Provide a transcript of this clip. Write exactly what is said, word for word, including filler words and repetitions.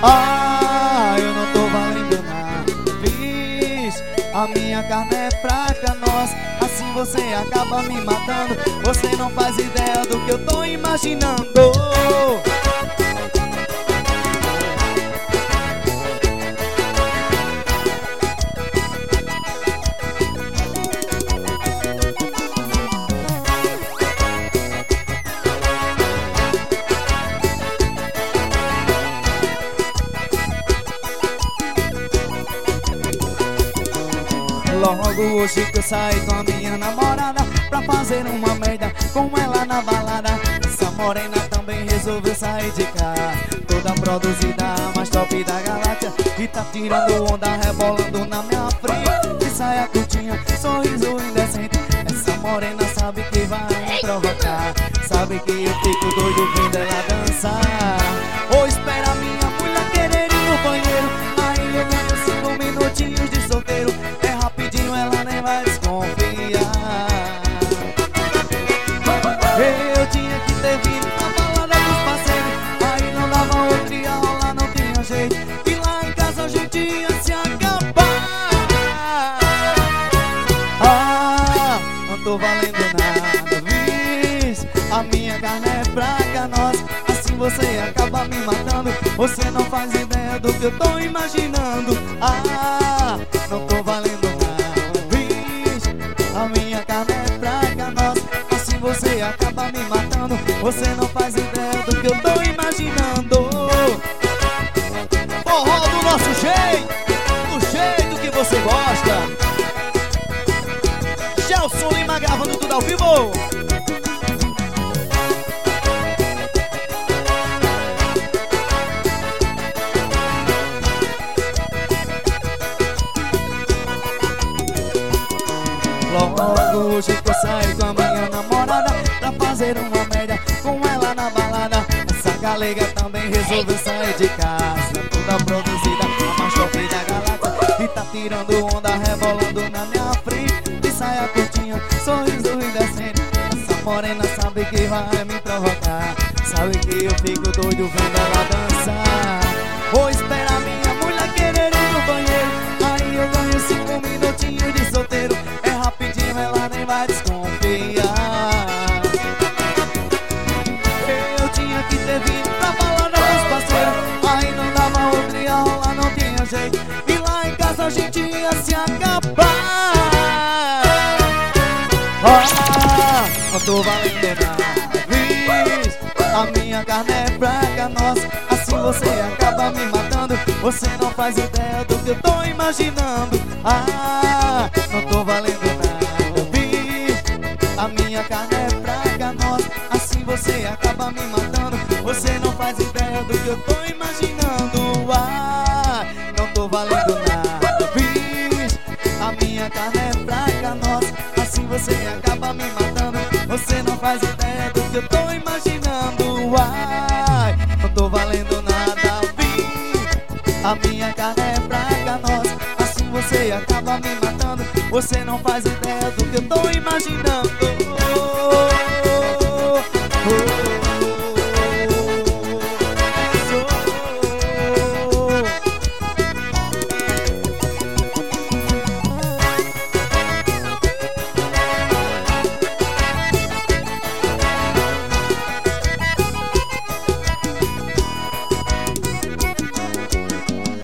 Ah, eu não tô valendo nada, fiz. A minha carne é fraca, nossa, assim você acaba me matando. Você não faz ideia do que eu tô imaginando. Logo hoje que eu saí com a minha namorada pra fazer uma merda com ela na balada. Essa morena também resolveu sair de casa, toda produzida, a mais top da galáxia. E tá tirando onda, rebolando na minha frente. E saia curtinha, sorriso indecente. Essa morena sabe que vai me provocar, sabe que eu fico doido vendo ela dançar. Ou espera minha mulher querer ir no banheiro, aí eu ganho cinco minutinhos de solteiro. Ela nem vai desconfiar. Eu tinha que ter vindo na balada dos parceiros, aí não dava outro, ia rolar, não tinha jeito. E lá em casa a gente ia se acabar. Ah, não tô valendo nada, viz. A minha carne é fraca, nossa, assim você acaba me matando. Você não faz ideia do que eu tô imaginando. Ah, não tô valendo nada. A minha carne é fraca, nossa, assim você acaba me matando. Você não faz ideia do que eu tô imaginando. Forró do nosso jeito, do jeito que você gosta. Gelson Lima gravando tudo ao vivo. Logo hoje que eu saí com a minha namorada pra fazer uma merda com ela na balada. Essa galega também resolveu sair de casa, toda produzida, a mais top da galáxia. E tá tirando onda, rebolando na minha frente. E saia curtinha, sorriso indecente. Essa morena sabe que vai me provocar, sabe que eu fico doido vendo ela dançar. Vou esperar minha mulher querer ir no banheiro, aí eu ganho cinco minutinhos de solteiro. Ela nem vai desconfiar. Eu tinha que ter vindo pra balada dos parceiros, aí não dava outro, ia rolar, não tinha jeito. E lá em casa a gente ia se acabar. Ah, não tô valendo nada, viz. A minha carne é fraca, nossa, assim você acaba me matando. Você não faz ideia do que eu tô imaginando. Ah, não tô valendo nada. A minha carne é fraca, nossa, assim você acaba me matando. Você não faz ideia do que eu tô imaginando. Ah, não tô valendo nada, viz. A minha carne é fraca, nossa, assim você acaba me matando. Você não faz ideia do que eu tô imaginando. Ah, não tô valendo nada, viz. A minha carne é fraca, nossa, assim você acaba me matando. Você não faz ideia do que eu tô imaginando.